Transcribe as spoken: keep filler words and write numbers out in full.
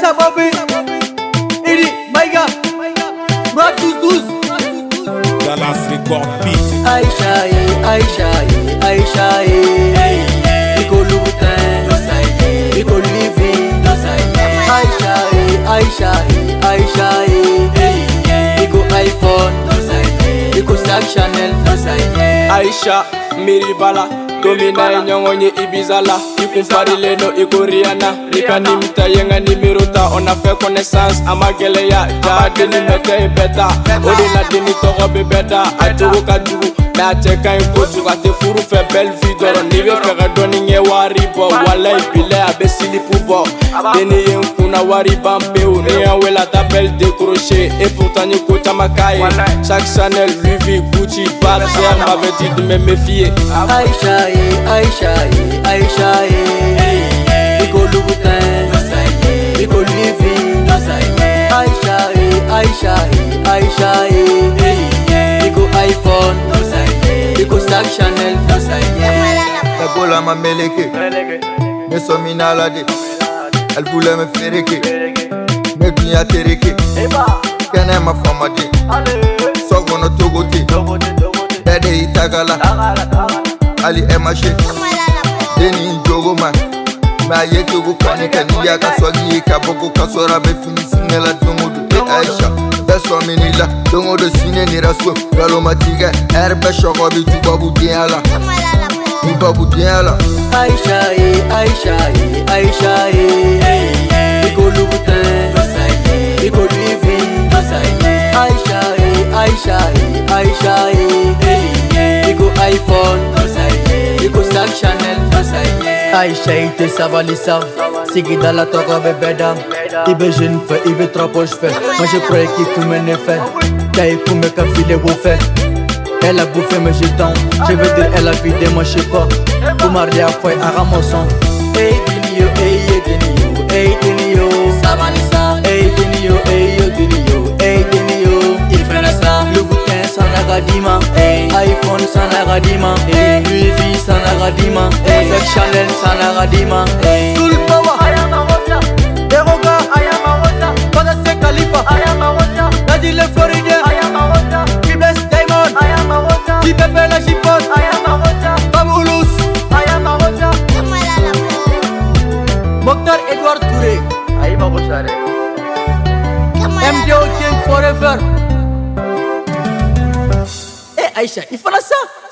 Issa Bobby, Idi, Maïga, Brad douze douze, Dallas Record Beat. Aïcha, eh, Aïcha, eh, Aïcha, eh, Nico Louboutin, Nico Livy, Aïcha, eh, Aïcha, eh, Aïcha, eh, Nico iPhone, Nico Sac Chanel, Aïcha, Miribala, Domina Nyongonye Ibizala, Ikumpari no Iko Rihanna, Rikani Mita Yenga ni Miruta, on a fait connaissance, Amageleya, Jadini Mete Beta, Odina Dini Toro Bebeta, Aturu Kaduru, Nateka Inkotu, Ate Furu fait belle vie d'or, Nive Fera Doninge Waribo, Wala Ibile Abesili Poubo, Deni Yenkuna Wariban Peu, Nia Wela t'appelle décroché, et pourtant Niko Tamakaye, chaque Chanel, Louis Gucci, Bad Serre m'avait dit de me méfier. Aïcha, eh, Aïcha, eh, Aïcha, eh, Nico Louboutin, Nico Livy, Aïcha, eh, Aïcha, eh, Aïcha, eh, Nico iPhone, Nico Sac Chanel, Ebola m'a meleke, me somina lade. Elle voulait me faire reke, me dunia tereke. Kene ma famade, sogono togote, bede itagala. Ali emache, deni jogo man. Ma yeke go panika ni ya kaswagi eka boko kasora be finisi nela domodo. E Aisha, beso minila, domodo sine ni raso. Galo matiga, erbe shoko bi tu babu diala. Tu babu diala. Aïcha, eh, Aïcha, eh, Aïcha, eh, Nico Louboutin, Nico Livy, Aïcha, eh, Aïcha, eh, Aïcha, eh, Nico iPhone, Nico Sac Chanel, Aïcha ite savalisa, Sigida la toga bebeda, Ibe jeune fait, Ibe trop poche fait. Moi je croyais qu'il pouvait me faire, Kaye pouvait me filer bouffé. Elle a bouffé mes jetons, je veux dire elle a vidé mon chico. Pour marier à foi à Ramosson. Hey Dinio, hey Dinio, hey Dinio, Savanissa. Hey Dinio, hey Dinio, hey Dinio. Il fait ça, le bouquin sans agadima. iPhone sans agadima. Louis V sans agadima. Sac Chanel sans agadima. Soul Power, Deroga, Kodase Khalifa, Nadi le Floridien, Kibles Diamond, Kipepe la Chipot, Baboulous, Mokhtar Edouard Touré, M D O King Forever. Eh Aïcha, il faut la ça.